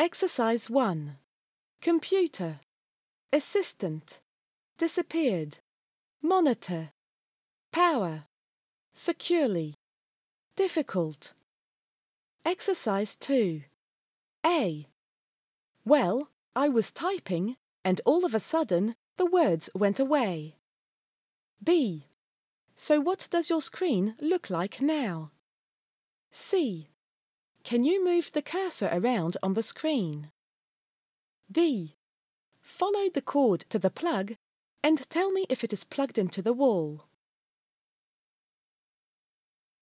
Exercise 1. Computer. Assistant. Disappeared. Monitor. Power. Securely. Difficult. Exercise 2. A. Well, I was typing and all of a sudden the words went away. B. So what does your screen look like now? C. Can you move the cursor around on the screen? D. Follow the cord to the plug and tell me if it is plugged into the wall.